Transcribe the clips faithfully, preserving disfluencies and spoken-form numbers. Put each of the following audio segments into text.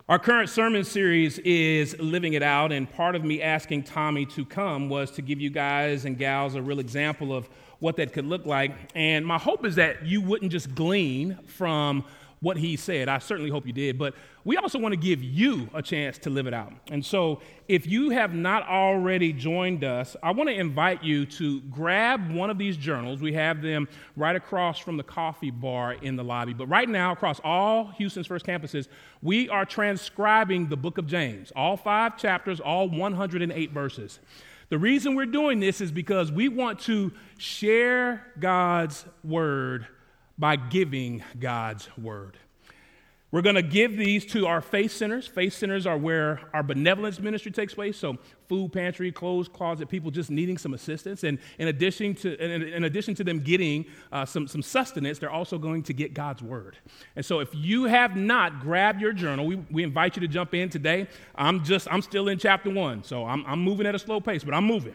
Our current sermon series is Living It Out, and part of me asking Tommy to come was to give you guys and gals a real example of what that could look like. And my hope is that you wouldn't just glean from what he said. I certainly hope you did, but we also want to give you a chance to live it out. And so if you have not already joined us, I want to invite you to grab one of these journals. We have them right across from the coffee bar in the lobby. But right now, across all Houston's First Campuses, we are transcribing the book of James, all five chapters, all one hundred eight verses. The reason we're doing this is because we want to share God's word by giving God's word. We're going to give these to our faith centers. Faith centers are where our benevolence ministry takes place, so food pantry, clothes closet, people just needing some assistance. And in addition to, in, in addition to them getting uh, some, some sustenance, they're also going to get God's word. And so if you have not grabbed your journal, we, we invite you to jump in today. I'm just, I'm still in chapter one, so I'm, I'm moving at a slow pace, but I'm moving.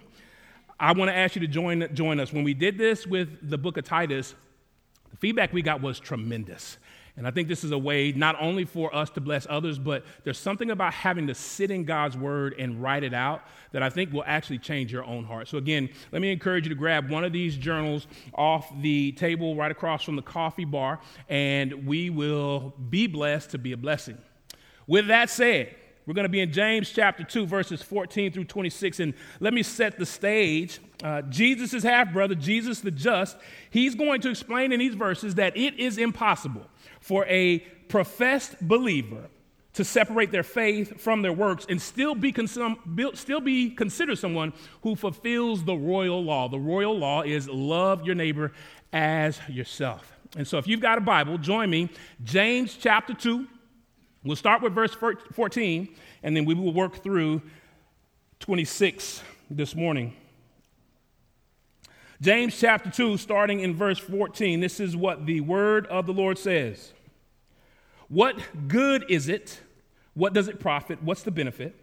I want to ask you to join, join us. When we did this with the book of Titus, the feedback we got was tremendous. And I think this is a way not only for us to bless others, but there's something about having to sit in God's word and write it out that I think will actually change your own heart. So again, let me encourage you to grab one of these journals off the table right across from the coffee bar, and we will be blessed to be a blessing. With that said, we're going to be in James chapter two, verses fourteen through twenty-six, and let me set the stage. Uh, Jesus' half-brother, Jesus the just, he's going to explain in these verses that it is impossible for a professed believer to separate their faith from their works and still be, consum- still be considered someone who fulfills the royal law. The royal law is love your neighbor as yourself. And so if you've got a Bible, join me, James chapter two. We'll start with verse fourteen, and then we will work through twenty-six this morning. James chapter two, starting in verse fourteen, this is what the word of the Lord says. What good is it? What does it profit? What's the benefit?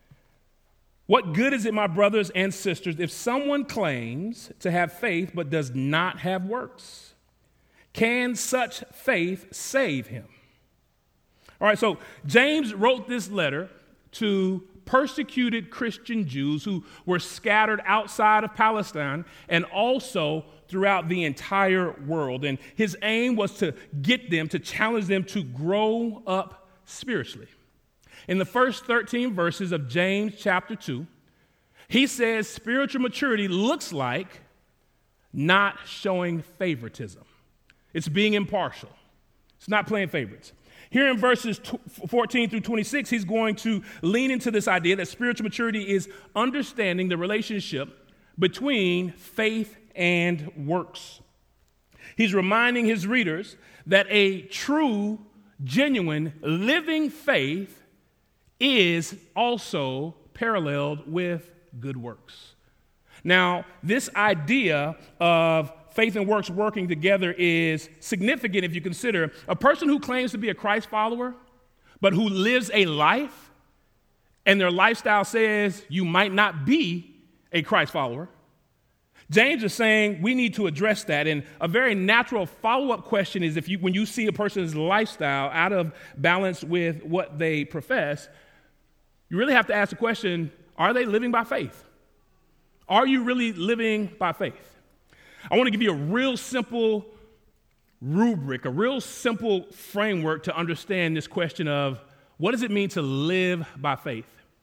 What good is it, my brothers and sisters, if someone claims to have faith but does not have works? Can such faith save him? All right, so James wrote this letter to persecuted Christian Jews who were scattered outside of Palestine and also throughout the entire world. And his aim was to get them, to challenge them to grow up spiritually. In the first thirteen verses of James chapter two, he says spiritual maturity looks like not showing favoritism. It's being impartial. It's not playing favorites. Here in verses fourteen through twenty-six, he's going to lean into this idea that spiritual maturity is understanding the relationship between faith and works. He's reminding his readers that a true, genuine, living faith is also paralleled with good works. Now, this idea of faith and works working together is significant if you consider a person who claims to be a Christ follower, but who lives a life, and their lifestyle says you might not be a Christ follower. James is saying we need to address that, and a very natural follow-up question is if you, when you see a person's lifestyle out of balance with what they profess, you really have to ask the question, are they living by faith? Are you really living by faith? I want to give you a real simple rubric, a real simple framework to understand this question of what does it mean to live by faith?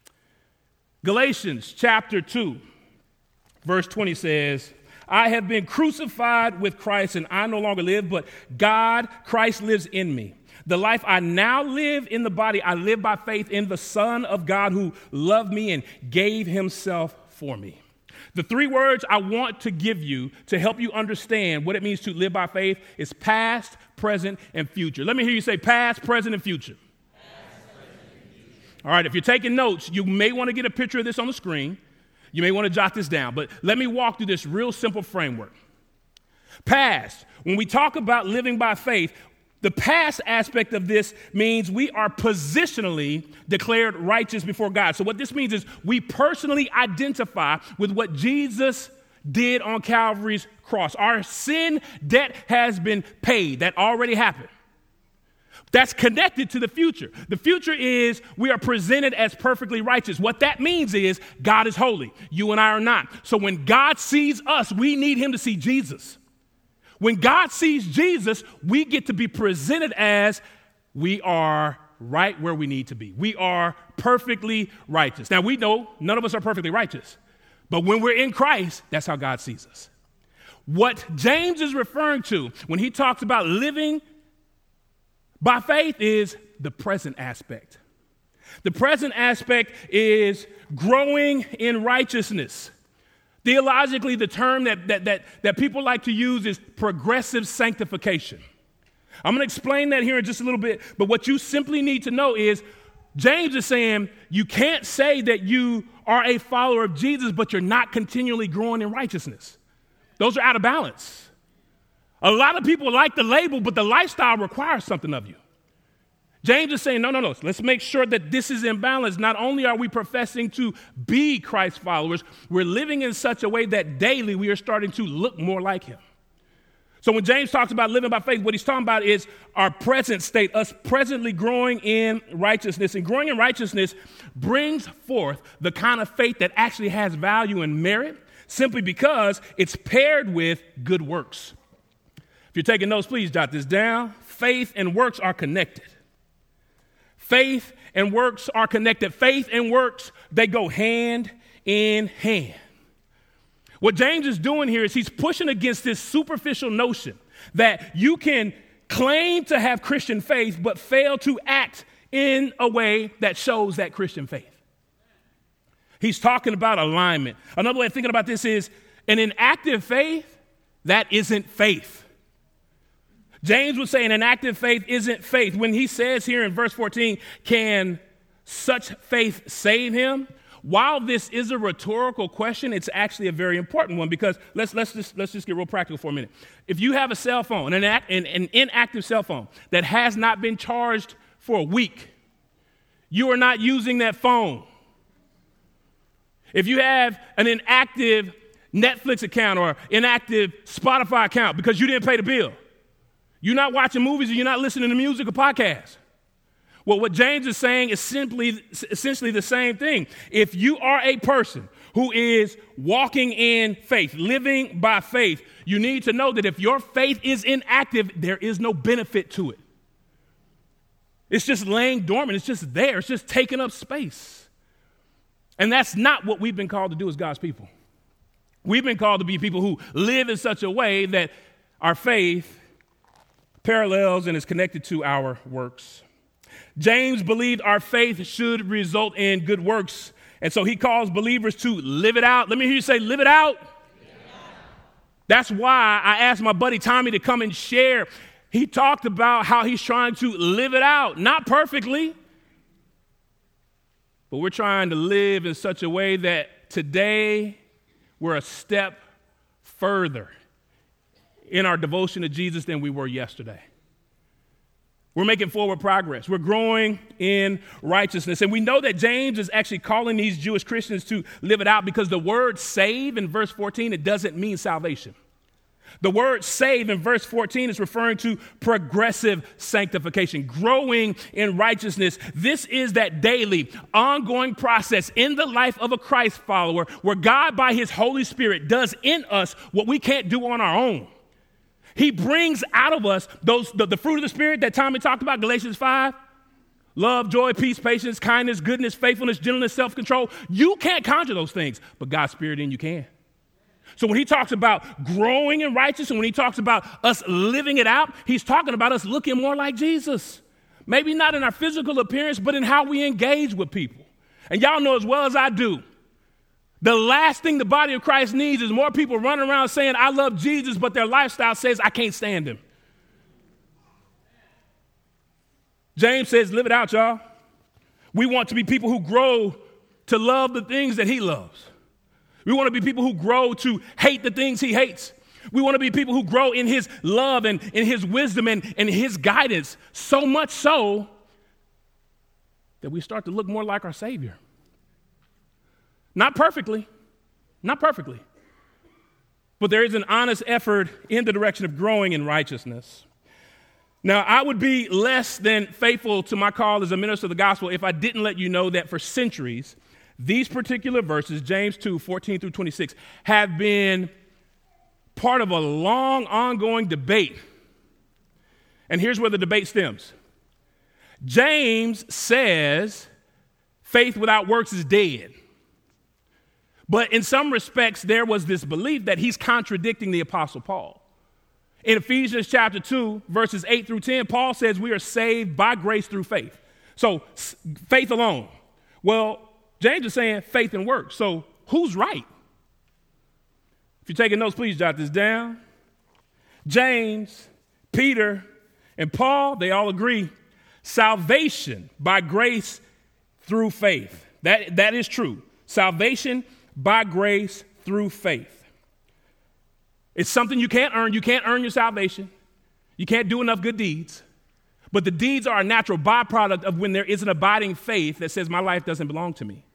Galatians chapter two, verse twenty says, I have been crucified with Christ, and I no longer live, but God, Christ lives in me. The life I now live in the body, I live by faith in the Son of God who loved me and gave himself for me. The three words I want to give you to help you understand what it means to live by faith is past, present, and future. Let me hear you say past, present, and future. Past, present, and future. All right, if you're taking notes, you may want to get a picture of this on the screen. You may want to jot this down, but let me walk through this real simple framework. Past, when we talk about living by faith, the past aspect of this means we are positionally declared righteous before God. So what this means is we personally identify with what Jesus did on Calvary's cross. Our sin debt has been paid. That already happened. That's connected to the future. The future is we are presented as perfectly righteous. What that means is God is holy. You and I are not. So when God sees us, we need him to see Jesus. When God sees Jesus, we get to be presented as we are right where we need to be. We are perfectly righteous. Now, we know none of us are perfectly righteous, but when we're in Christ, that's how God sees us. What James is referring to when he talks about living by faith is the present aspect. The present aspect is growing in righteousness. Theologically, the term that, that, that, that people like to use is progressive sanctification. I'm going to explain that here in just a little bit, but what you simply need to know is James is saying you can't say that you are a follower of Jesus, but you're not continually growing in righteousness. Those are out of balance. A lot of people like the label, but the lifestyle requires something of you. James is saying, no, no, no. Let's make sure that this is in balance. Not only are we professing to be Christ followers, we're living in such a way that daily we are starting to look more like him. So when James talks about living by faith, what he's talking about is our present state, us presently growing in righteousness. And growing in righteousness brings forth the kind of faith that actually has value and merit simply because it's paired with good works. If you're taking notes, please jot this down. Faith and works are connected. Faith and works are connected. Faith and works, they go hand in hand. What James is doing here is he's pushing against this superficial notion that you can claim to have Christian faith but fail to act in a way that shows that Christian faith. He's talking about alignment. Another way of thinking about this is an inactive faith, that isn't faith. James would say an inactive faith isn't faith. When he says here in verse fourteen, can such faith save him? While this is a rhetorical question, it's actually a very important one because let's, let's, just, let's just get real practical for a minute. If you have a cell phone, an, an, an inactive cell phone that has not been charged for a week, you are not using that phone. If you have an inactive Netflix account or inactive Spotify account because you didn't pay the bill, you're not watching movies or you're not listening to music or podcasts. Well, what James is saying is simply, essentially the same thing. If you are a person who is walking in faith, living by faith, you need to know that if your faith is inactive, there is no benefit to it. It's just laying dormant. It's just there. It's just taking up space. And that's not what we've been called to do as God's people. We've been called to be people who live in such a way that our faith parallels and is connected to our works. James believed our faith should result in good works, and so he calls believers to live it out. Let me hear you say, live it out. Live it out. That's why I asked my buddy Tommy to come and share. He talked about how he's trying to live it out, not perfectly, but we're trying to live in such a way that today we're a step further in our devotion to Jesus than we were yesterday. We're making forward progress. We're growing in righteousness. And we know that James is actually calling these Jewish Christians to live it out because the word save in verse fourteen, it doesn't mean salvation. The word save in verse fourteen is referring to progressive sanctification, growing in righteousness. This is that daily, ongoing process in the life of a Christ follower where God, by his Holy Spirit, does in us what we can't do on our own. He brings out of us those the, the fruit of the Spirit that Tommy talked about, Galatians five. Love, joy, peace, patience, kindness, goodness, faithfulness, gentleness, self-control. You can't conjure those things, but God's Spirit in you can. So when he talks about growing in righteousness and when he talks about us living it out, he's talking about us looking more like Jesus. Maybe not in our physical appearance, but in how we engage with people. And y'all know as well as I do, the last thing the body of Christ needs is more people running around saying, I love Jesus, but their lifestyle says, I can't stand him. James says, live it out, y'all. We want to be people who grow to love the things that he loves. We want to be people who grow to hate the things he hates. We want to be people who grow in his love and in his wisdom and, and his guidance, so much so that we start to look more like our Savior. Not perfectly, not perfectly, but there is an honest effort in the direction of growing in righteousness. Now, I would be less than faithful to my call as a minister of the gospel if I didn't let you know that for centuries, these particular verses, James two, fourteen through twenty-six, have been part of a long, ongoing debate. And here's where the debate stems. James says faith without works is dead. But in some respects, there was this belief that he's contradicting the Apostle Paul. In Ephesians chapter two, verses eight through ten, Paul says we are saved by grace through faith. So faith alone. Well, James is saying faith and works. So who's right? If you're taking notes, please jot this down. James, Peter, and Paul, they all agree. Salvation by grace through faith. That, that is true. Salvation by grace through faith. It's something you can't earn. You can't earn your salvation. You can't do enough good deeds. But the deeds are a natural byproduct of when there is an abiding faith that says my life doesn't belong to me.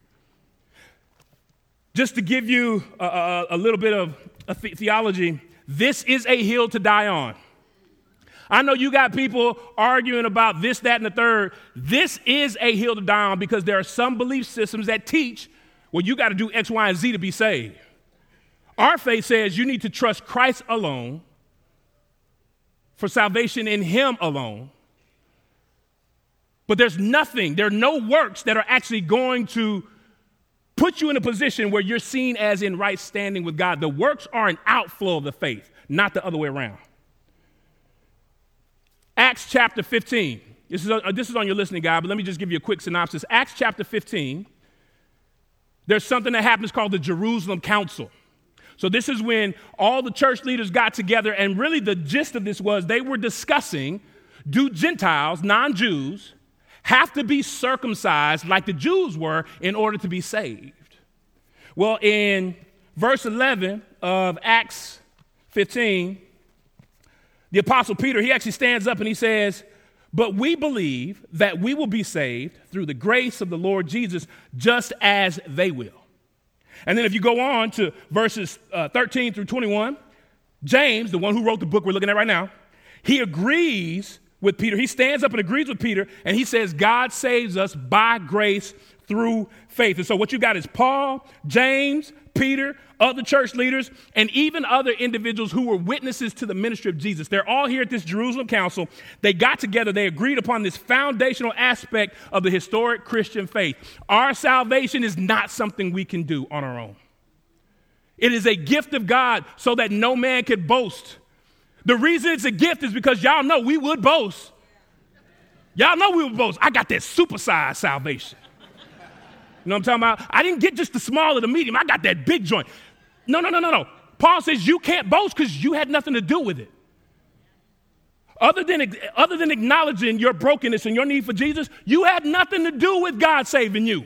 Just to give you a, a, a little bit of a the- theology, this is a hill to die on. I know you got people arguing about this, that, and the third. This is a hill to die on because there are some belief systems that teach, well, you got to do X, Y, and Z to be saved. Our faith says you need to trust Christ alone for salvation in him alone. But there's nothing, there are no works that are actually going to put you in a position where you're seen as in right standing with God. The works are an outflow of the faith, not the other way around. Acts chapter fifteen. This is, uh, this is on your listening guide, but let me just give you a quick synopsis. Acts chapter fifteen, there's something that happens called the Jerusalem Council. So this is when all the church leaders got together, and really the gist of this was they were discussing, do Gentiles, non-Jews, have to be circumcised like the Jews were in order to be saved? Well, in verse eleven of Acts fifteen, the Apostle Peter, he actually stands up and he says, but we believe that we will be saved through the grace of the Lord Jesus, just as they will. And then if you go on to verses uh, thirteen through twenty-one, James, the one who wrote the book we're looking at right now, he agrees with Peter. He stands up and agrees with Peter, and he says God saves us by grace through faith. And so what you got is Paul, James, Peter, other church leaders, and even other individuals who were witnesses to the ministry of Jesus. They're all here at this Jerusalem council. They got together. They agreed upon this foundational aspect of the historic Christian faith. Our salvation is not something we can do on our own. It is a gift of God so that no man can boast. The reason it's a gift is because y'all know we would boast. Y'all know we would boast. I got that supersized salvation. You know what I'm talking about? I didn't get just the small or the medium. I got that big joint. No, no, no, no, no. Paul says you can't boast because you had nothing to do with it. Other than, other than acknowledging your brokenness and your need for Jesus, you had nothing to do with God saving you.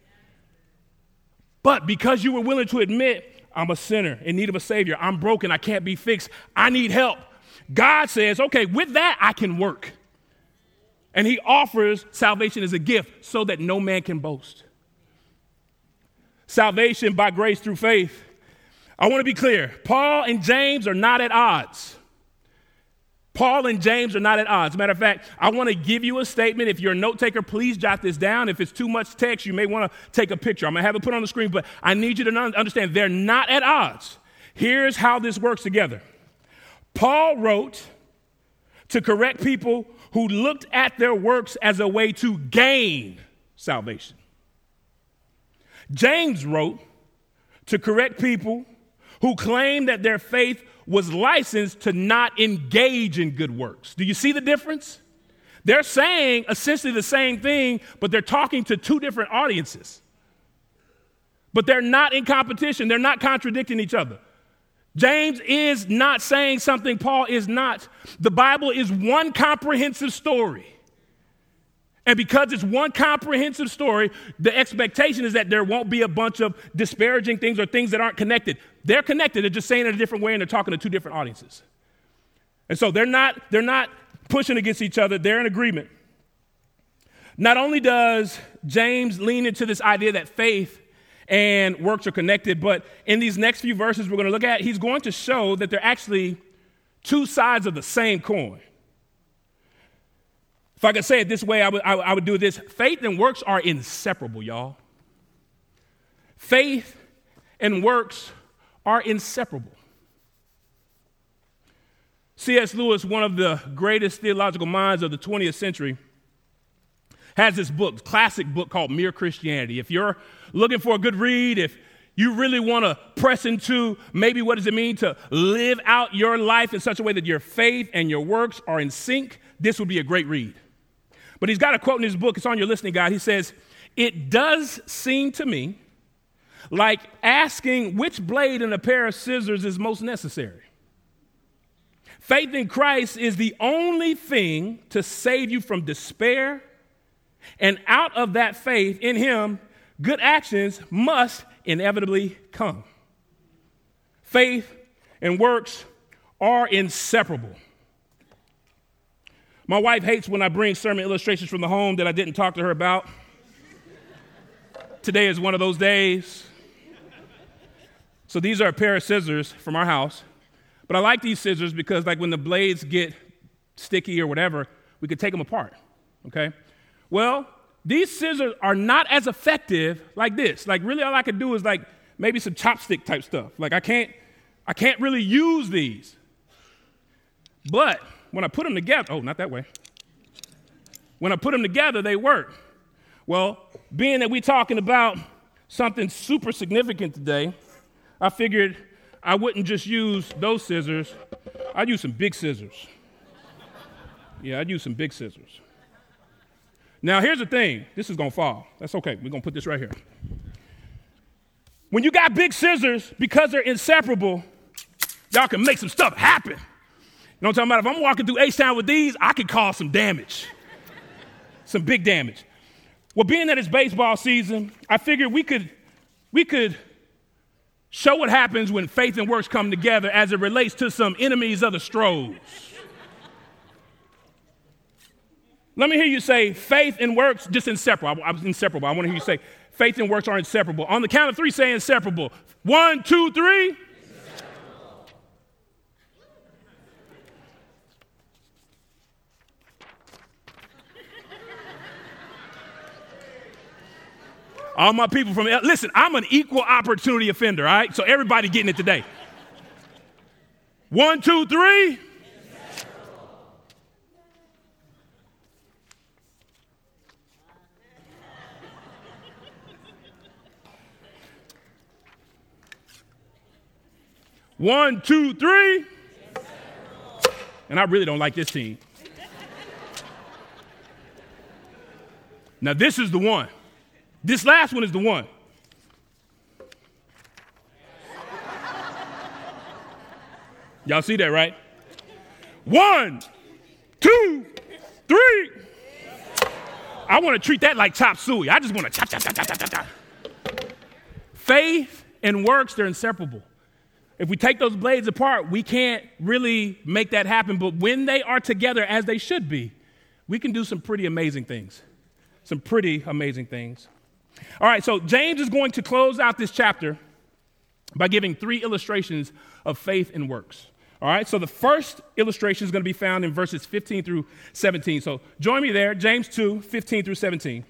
But because you were willing to admit, I'm a sinner in need of a Savior, I'm broken, I can't be fixed, I need help, God says, okay, with that, I can work. And he offers salvation as a gift so that no man can boast. Salvation by grace through faith. I want to be clear. Paul and James are not at odds. Paul and James are not at odds. As a matter of fact, I want to give you a statement. If you're a note taker, please jot this down. If it's too much text, you may want to take a picture. I'm going to have it put on the screen, but I need you to understand they're not at odds. Here's how this works together. Paul wrote to correct people who looked at their works as a way to gain salvation. James wrote to correct people who claimed that their faith was licensed to not engage in good works. Do you see the difference? They're saying essentially the same thing, but they're talking to two different audiences. But they're not in competition. They're not contradicting each other. James is not saying something Paul is not. The Bible is one comprehensive story. And because it's one comprehensive story, the expectation is that there won't be a bunch of disparaging things or things that aren't connected. They're connected. They're just saying it a different way, and they're talking to two different audiences. And so they're not, they're not pushing against each other. They're in agreement. Not only does James lean into this idea that faith and works are connected, but in these next few verses we're going to look at, he's going to show that they're actually two sides of the same coin. If I could say it this way, I would, I, I would do this. Faith and works are inseparable, y'all. Faith and works are inseparable. C S Lewis, one of the greatest theological minds of the twentieth century, has this book, classic book called Mere Christianity. If you're looking for a good read, if you really want to press into maybe what does it mean to live out your life in such a way that your faith and your works are in sync, this would be a great read. But he's got a quote in his book. It's on your listening guide. He says, "It does seem to me like asking which blade in a pair of scissors is most necessary. Faith in Christ is the only thing to save you from despair, and out of that faith in him, good actions must inevitably come." Faith and works are inseparable. My wife hates when I bring sermon illustrations from the home that I didn't talk to her about. Today is one of those days. So these are a pair of scissors from our house. But I like these scissors because, like, when the blades get sticky or whatever, we could take them apart, okay? Well, these scissors are not as effective like this. Like, really all I could do is, like, maybe some chopstick type stuff. Like, I can't, I can't really use these. But when I put them together, oh, not that way. When I put them together, they work. Well, being that we're talking about something super significant today, I figured I wouldn't just use those scissors. I'd use some big scissors. Yeah, I'd use some big scissors. Now, here's the thing. This is going to fall. That's okay. We're going to put this right here. When you got big scissors, because they're inseparable, y'all can make some stuff happen. You know what I'm talking about? If I'm walking through H-Town with these, I could cause some damage, some big damage. Well, being that it's baseball season, I figured we could, we could show what happens when faith and works come together as it relates to some enemies of the Stros. Let me hear you say faith and works just inseparable. I, I was inseparable. I want to hear you say faith and works are inseparable. On the count of three, say inseparable. One, two, three. All my people from, listen, I'm an equal opportunity offender, all right? So everybody getting it today. One, two, three. One, two, three. And I really don't like this team. Now, this is the one. This last one is the one. Y'all see that, right? One, two, three. I want to treat that like chop suey. I just want to chop, chop, chop, chop, chop, chop. Faith and works, they're inseparable. If we take those blades apart, we can't really make that happen. But when they are together as they should be, we can do some pretty amazing things. Some pretty amazing things. All right, so James is going to close out this chapter by giving three illustrations of faith and works. All right, so the first illustration is going to be found in verses fifteen through seventeen. So join me there, James two, fifteen through seventeen.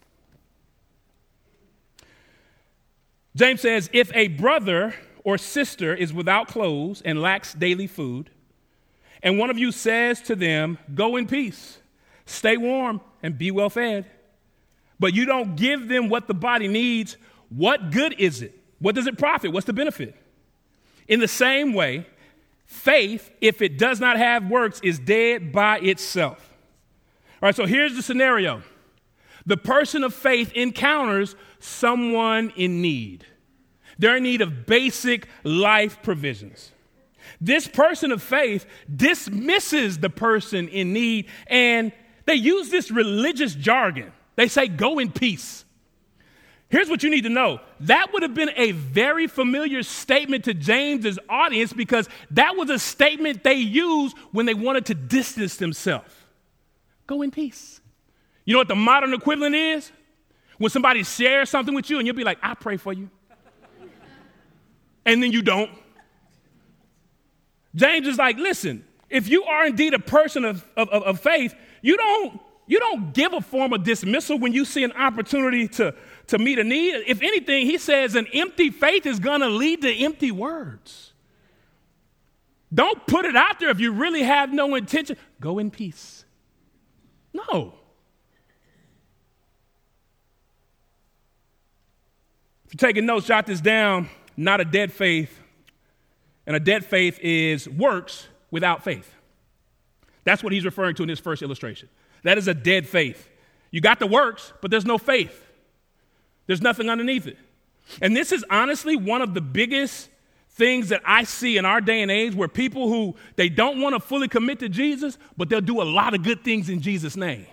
James says, "If a brother or sister is without clothes and lacks daily food, and one of you says to them, 'Go in peace, stay warm, and be well fed,' but you don't give them what the body needs, what good is it? What does it profit? What's the benefit? In the same way, faith, if it does not have works, is dead by itself." All right, so here's the scenario. The person of faith encounters someone in need. They're in need of basic life provisions. This person of faith dismisses the person in need, and they use this religious jargon. They say, "Go in peace." Here's what you need to know. That would have been a very familiar statement to James's audience because that was a statement they used when they wanted to distance themselves. Go in peace. You know what the modern equivalent is? When somebody shares something with you and you'll be like, "I pray for you." And then you don't. James is like, listen, if you are indeed a person of, of, of faith, you don't you don't give a form of dismissal when you see an opportunity to, to meet a need. If anything, he says an empty faith is going to lead to empty words. Don't put it out there if you really have no intention. Go in peace. No. If you're taking notes, jot this down. Not a dead faith. And a dead faith is works without faith. That's what he's referring to in this first illustration. That is a dead faith. You got the works, but there's no faith. There's nothing underneath it. And this is honestly one of the biggest things that I see in our day and age, where people who, they don't want to fully commit to Jesus, but they'll do a lot of good things in Jesus' name.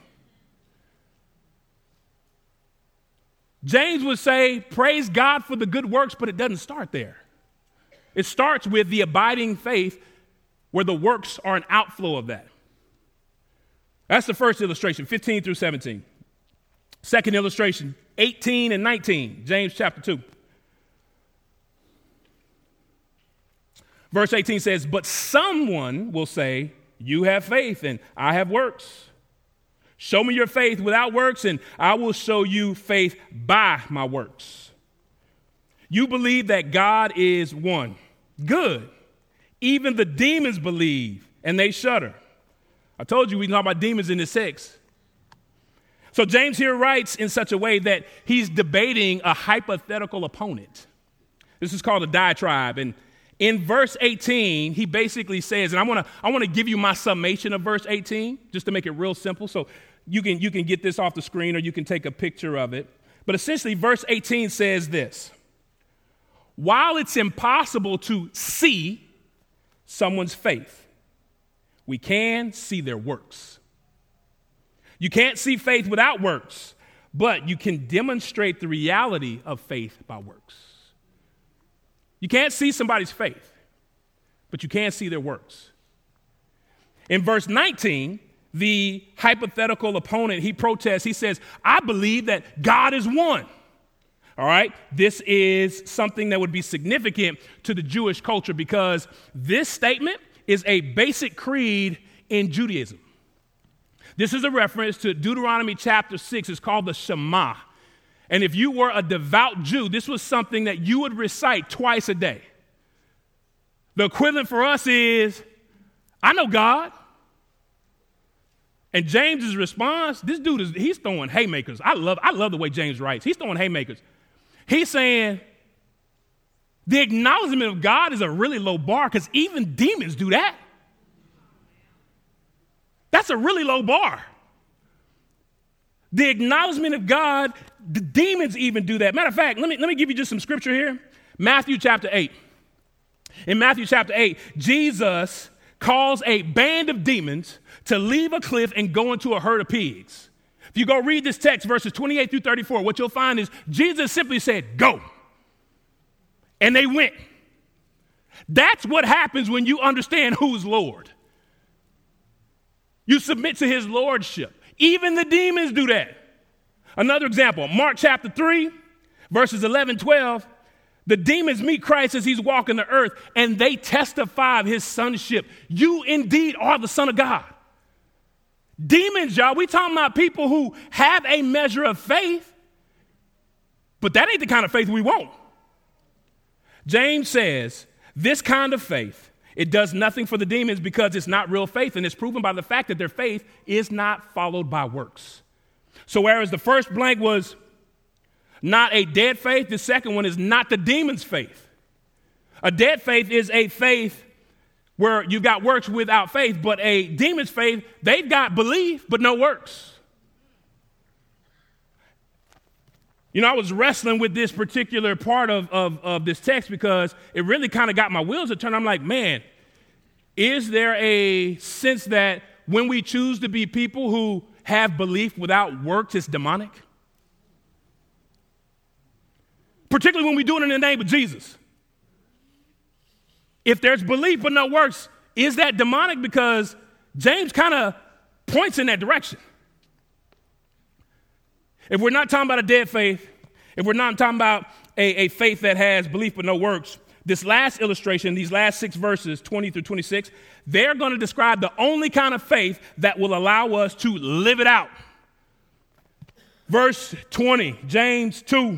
James would say, praise God for the good works, but it doesn't start there. It starts with the abiding faith, where the works are an outflow of that. That's the first illustration, fifteen through seventeen. Second illustration, eighteen and nineteen, James chapter two. Verse eighteen says, but someone will say, you have faith and I have works. Show me your faith without works, and I will show you faith by my works. You believe that God is one. Good. Even the demons believe, and they shudder. I told you we can talk about demons in this text. So James here writes in such a way that he's debating a hypothetical opponent. This is called a diatribe. And in verse eighteen, he basically says, and I want to I want to give you my summation of verse eighteen, just to make it real simple. So you can, you can get this off the screen, or you can take a picture of it. But essentially, verse eighteen says this: while it's impossible to see someone's faith, we can see their works. You can't see faith without works, but you can demonstrate the reality of faith by works. You can't see somebody's faith, but you can see their works. In verse nineteen, the hypothetical opponent, he protests, he says, I believe that God is one. All right, this is something that would be significant to the Jewish culture, because this statement is a basic creed in Judaism. This is a reference to Deuteronomy chapter six. It's called the Shema. And if you were a devout Jew, this was something that you would recite twice a day. The equivalent for us is, I know God. And James's response, this dude is, he's throwing haymakers. I love, I love the way James writes. He's throwing haymakers. He's saying the acknowledgement of God is a really low bar, because even demons do that. That's a really low bar. The acknowledgement of God, the demons even do that. Matter of fact, let me, let me give you just some scripture here. Matthew chapter eight. In Matthew chapter eight, Jesus calls a band of demons to leave a cliff and go into a herd of pigs. If you go read this text, verses twenty-eight through thirty-four, what you'll find is Jesus simply said, go. And they went. That's what happens when you understand who's Lord. You submit to his lordship. Even the demons do that. Another example, Mark chapter three, verses eleven, twelve. The demons meet Christ as he's walking the earth, and they testify of his sonship. You indeed are the Son of God. Demons, y'all, we talking about people who have a measure of faith, but that ain't the kind of faith we want. James says this kind of faith, it does nothing for the demons, because it's not real faith, and it's proven by the fact that their faith is not followed by works. So whereas the first blank was not a dead faith, the second one is not the demon's faith. A dead faith is a faith where you've got works without faith, but a demon's faith, they've got belief but no works. You know, I was wrestling with this particular part of, of, of this text, because it really kind of got my wheels to turn. I'm like, man, is there a sense that when we choose to be people who have belief without works, it's demonic? Particularly when we do it in the name of Jesus. If there's belief but no works, is that demonic? Because James kind of points in that direction. If we're not talking about a dead faith, if we're not talking about a, a faith that has belief but no works, this last illustration, these last six verses, twenty through twenty-six, they're going to describe the only kind of faith that will allow us to live it out. Verse twenty, James two.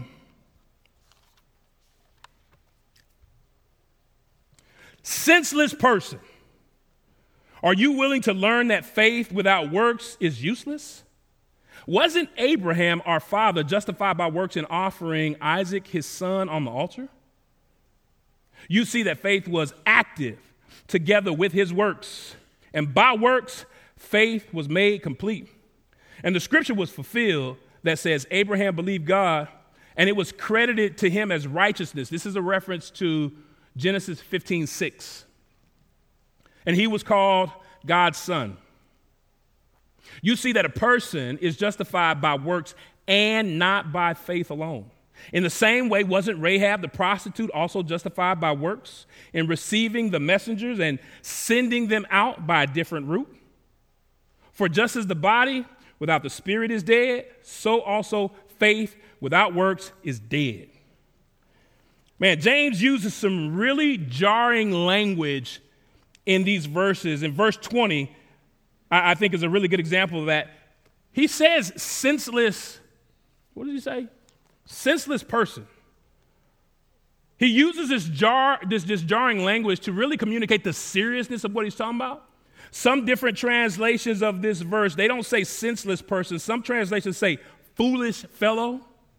Senseless person, are you willing to learn that faith without works is useless? Wasn't Abraham, our father, justified by works in offering Isaac, his son, on the altar? You see that faith was active together with his works, and by works, faith was made complete. And the scripture was fulfilled that says Abraham believed God, and it was credited to him as righteousness. This is a reference to Genesis fifteen six. And he was called God's son. You see that a person is justified by works and not by faith alone. In the same way, wasn't Rahab the prostitute also justified by works in receiving the messengers and sending them out by a different route? For just as the body without the spirit is dead, so also faith without works is dead. Man, James uses some really jarring language in these verses. In verse twenty, I, I think is a really good example of that. He says senseless, what did he say? Senseless person. He uses this jar, this, this jarring language to really communicate the seriousness of what he's talking about. Some different translations of this verse, they don't say senseless person. Some translations say foolish fellow,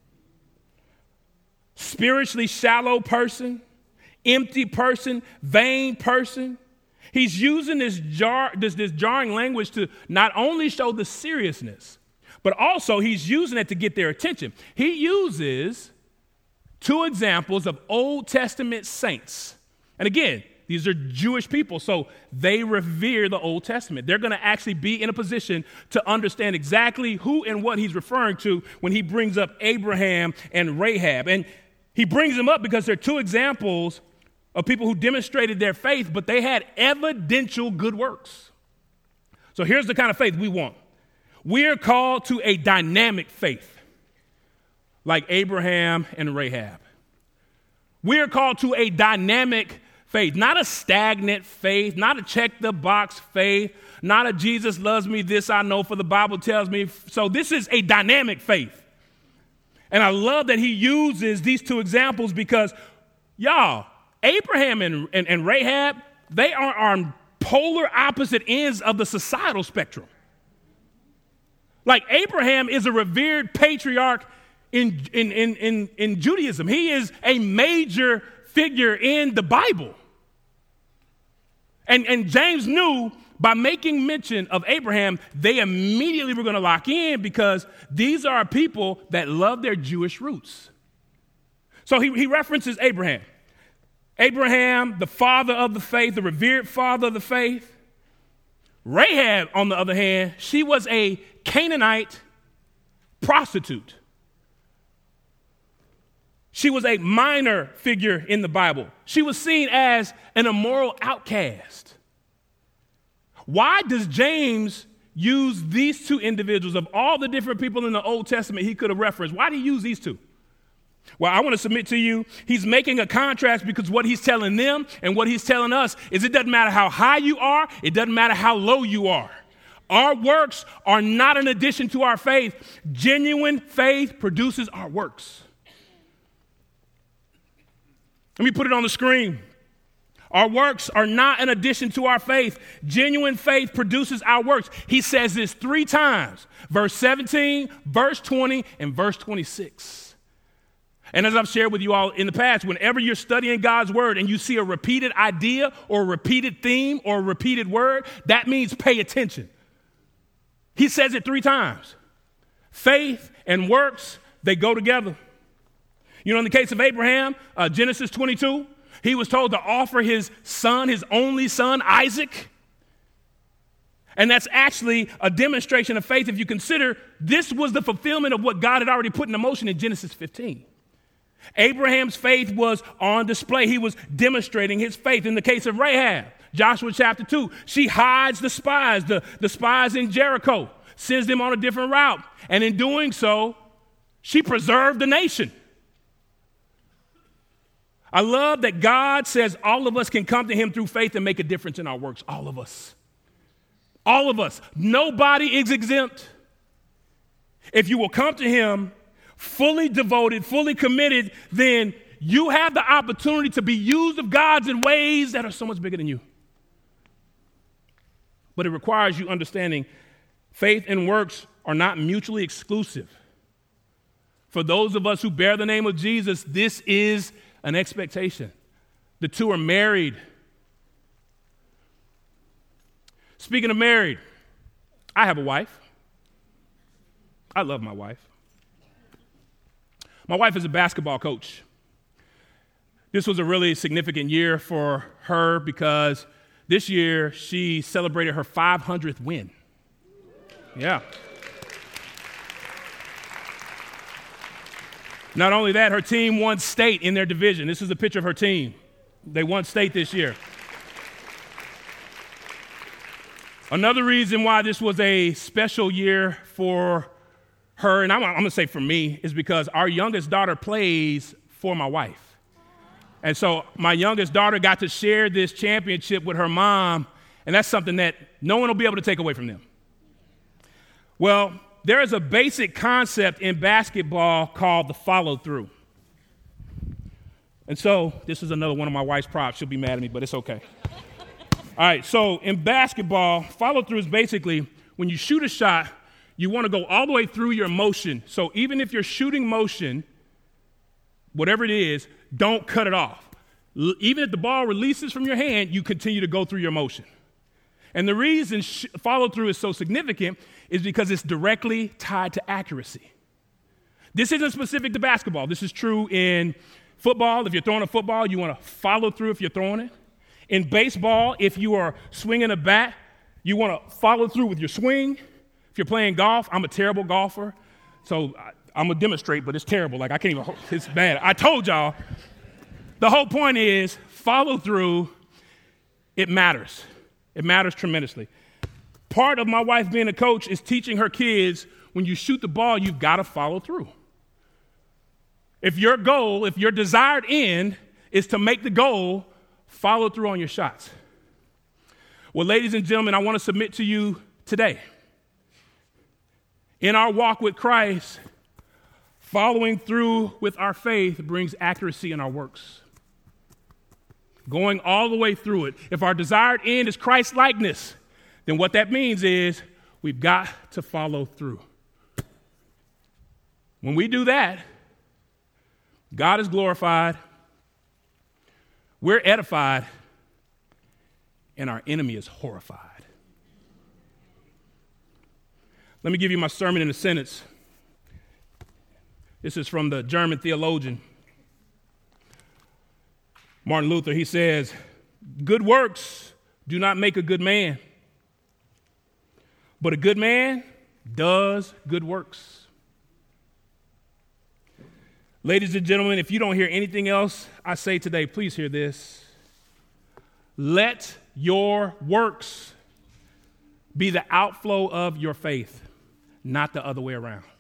spiritually shallow person, empty person, vain person. He's using this jar, this, this jarring language to not only show the seriousness, but also he's using it to get their attention. He uses two examples of Old Testament saints. And again, these are Jewish people, so they revere the Old Testament. They're going to actually be in a position to understand exactly who and what he's referring to when he brings up Abraham and Rahab. And he brings them up because they're two examples of people who demonstrated their faith, but they had evidential good works. So here's the kind of faith we want. We are called to a dynamic faith, like Abraham and Rahab. We are called to a dynamic faith, not a stagnant faith, not a check-the-box faith, not a Jesus loves me, this I know, for the Bible tells me. So this is a dynamic faith. And I love that he uses these two examples because, y'all, Abraham and, and, and Rahab, they are on polar opposite ends of the societal spectrum. Like Abraham is a revered patriarch in, in, in, in, in Judaism. He is a major figure in the Bible. And, and James knew by making mention of Abraham, they immediately were going to lock in because these are people that love their Jewish roots. So he, he references Abraham. Abraham, the father of the faith, the revered father of the faith. Rahab, on the other hand, she was a Canaanite prostitute. She was a minor figure in the Bible. She was seen as an immoral outcast. Why does James use these two individuals of all the different people in the Old Testament he could have referenced? Why did he use these two? Well, I want to submit to you, he's making a contrast because what he's telling them and what he's telling us is it doesn't matter how high you are, it doesn't matter how low you are. Our works are not an addition to our faith. Genuine faith produces our works. Let me put it on the screen. Our works are not an addition to our faith. Genuine faith produces our works. He says this three times, verse seventeen, verse twenty, and verse twenty-six. And as I've shared with you all in the past, whenever you're studying God's word and you see a repeated idea or a repeated theme or a repeated word, that means pay attention. He says it three times. Faith and works, they go together. You know, in the case of Abraham, uh, Genesis twenty-two, he was told to offer his son, his only son, Isaac. And that's actually a demonstration of faith if you consider this was the fulfillment of what God had already put into motion in Genesis fifteen. Abraham's faith was on display. He was demonstrating his faith. In the case of Rahab, Joshua chapter two, she hides the spies, the, the spies in Jericho, sends them on a different route. And in doing so, she preserved the nation. I love that God says all of us can come to him through faith and make a difference in our works. All of us. All of us. Nobody is exempt. If you will come to him fully devoted, fully committed, then you have the opportunity to be used of God in ways that are so much bigger than you. But it requires you understanding faith and works are not mutually exclusive. For those of us who bear the name of Jesus, this is an expectation. The two are married. Speaking of married, I have a wife. I love my wife. My wife is a basketball coach. This was a really significant year for her because this year she celebrated her five hundredth win. Yeah. Not only that, her team won state in their division. This is a picture of her team. They won state this year. Another reason why this was a special year for her, and I'm, I'm going to say for me, is because our youngest daughter plays for my wife. And so my youngest daughter got to share this championship with her mom, and that's something that no one will be able to take away from them. Well, there is a basic concept in basketball called the follow-through. And so this is another one of my wife's props. She'll be mad at me, but it's okay. All right, so in basketball, follow-through is basically when you shoot a shot, you want to go all the way through your motion. So even if you're shooting motion, whatever it is, don't cut it off. L- even if the ball releases from your hand, you continue to go through your motion. And the reason sh- follow-through is so significant is because it's directly tied to accuracy. This isn't specific to basketball. This is true in football. If you're throwing a football, you want to follow through if you're throwing it. In baseball, if you are swinging a bat, you want to follow through with your swing. If you're playing golf, I'm a terrible golfer, so I, I'm going to demonstrate, but it's terrible. Like, I can't even, it's bad. I told y'all. The whole point is follow through. It matters. It matters tremendously. Part of my wife being a coach is teaching her kids when you shoot the ball, you've got to follow through. If your goal, if your desired end is to make the goal, follow through on your shots. Well, ladies and gentlemen, I want to submit to you today. In our walk with Christ, following through with our faith brings accuracy in our works. Going all the way through it. If our desired end is Christ-likeness, then what that means is we've got to follow through. When we do that, God is glorified, we're edified, and our enemy is horrified. Let me give you my sermon in a sentence. This is from the German theologian Martin Luther. He says, "Good works do not make a good man, but a good man does good works." Ladies and gentlemen, if you don't hear anything else I say today, please hear this. Let your works be the outflow of your faith, not the other way around.